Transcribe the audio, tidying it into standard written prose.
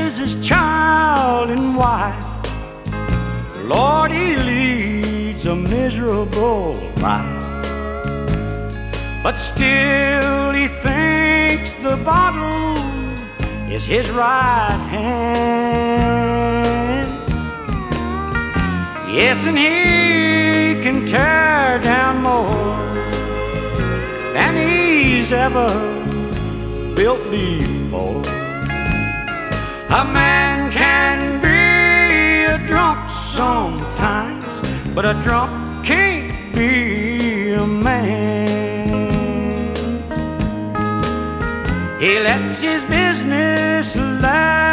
misses his child and wife. Lord, he leads a miserable life, but still he thinks the bottle is his right hand. Yes, and he can tear down more than he's ever built before. A man can be a drunk sometimes, but a drunk can't be a man. He lets his business lie